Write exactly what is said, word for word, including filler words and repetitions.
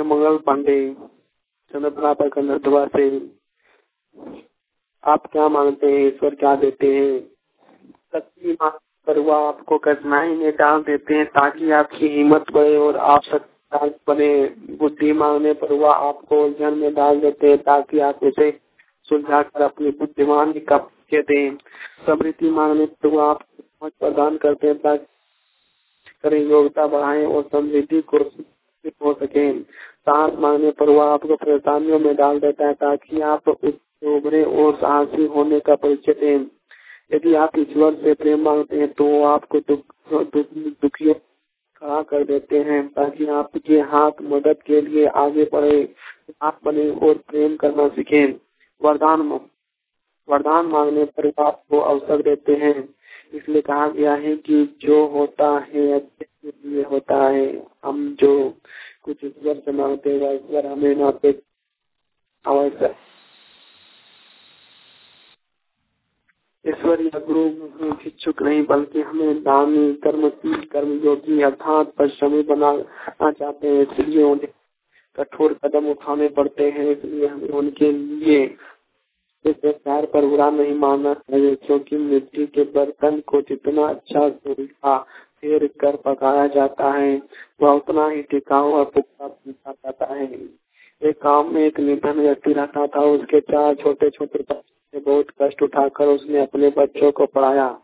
मैं मंगल पांडे चंद्रपना पर कन्नरधुआ से। आप क्या मानते हैं, ईश्वर क्या देते हैं? शक्ति पर वह आपको कठिनाई में डाल देते हैं ताकि आपकी हिम्मत बढ़े और आप शक्तिशाली बने। बुद्धि मांगने पर वह आपको उलझन में डाल देते हैं ताकि आप उसे सुलझाकर अपनी बुद्धिमानी का परिचय दें। समृद्धि मांगने पर वह आपको समझ प्रदान करते हैं ताकि करें योग्यता बढ़ाएं और समृद्धि को हो सके। साहस मांगने पर वह आपको परेशानियों में डाल देता है ताकि आप उभरे और साहसी होने का परिचय दें। यदि आप ईश्वर से प्रेम मांगते हैं तो वो आपको दुख दुखियों खड़ा कर देते हैं ताकि आपके हाथ मदद के लिए आगे बढ़े, आप बने और प्रेम करना सीखें। वरदान वरदान मांगने पर आपको अवसर देते हैं। इसलिए कहा गया है कि जो होता है अच्छे के लिए होता है। हम जो कुछ ईश्वर से मांगते हैं ईश्वर हमें ना पे अवसर ईश्वर या गुरु इच्छुक नहीं बल्कि हमें दानी कर्मशील कर्मयोगी अर्थात परिश्रमी बनाना चाहते हैं। इसलिए उन्हें कठोर कदम उठाने पड़ते हैं। इसलिए हमें उनके लिए इस प्यार पर बुरा नहीं मानना चाहिए, क्योंकि मिट्टी के बर्तन को जितना अच्छा सूखा फेर कर पकाया जाता है वह उतना ही टिकाऊ और पुख्ता पूछा जाता है। एक गांव में एक निर्धन व्यक्ति रहता था। उसके चार छोटे छोटे बच्चे बहुत कष्ट उठाकर उसने अपने बच्चों को पढ़ाया।